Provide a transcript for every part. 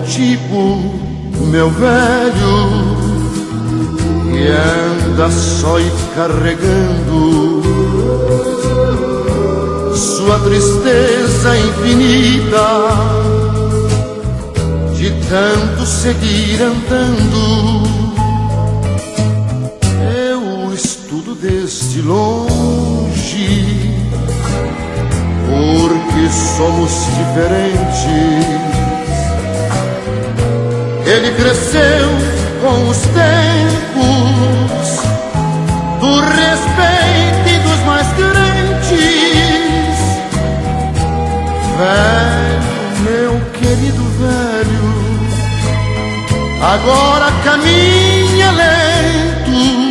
motivo, meu velho, que anda só e carregando sua tristeza infinita de tanto seguir andando. Eu estudo desde longe, porque somos diferentes. Ele cresceu com os tempos do respeito e dos mais crentes. Velho, meu querido velho, agora caminha lento,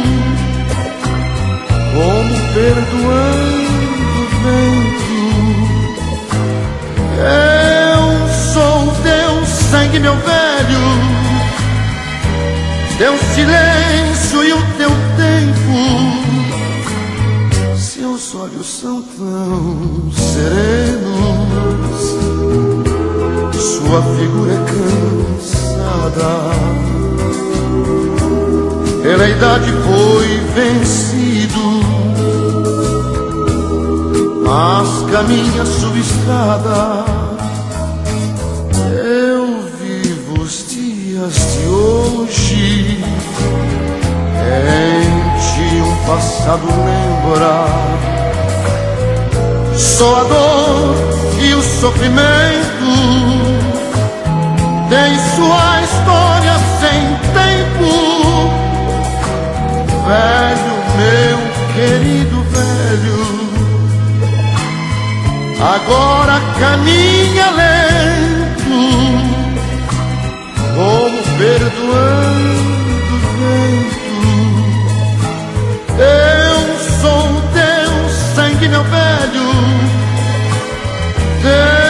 como perdoando o vento. Eu sou teu sangue, meu velho, teu silêncio e o teu tempo. Seus olhos são tão serenos, sua figura é cansada, pela idade foi vencido, mas caminha sua estrada. Eu vivo os dias de hoje, em ti um passado lembra, só a dor e o sofrimento tem sua história sem tempo. Velho, meu querido velho, agora caminha lento, como perdoando o vento. Eu sou teu sangue, meu velho, teu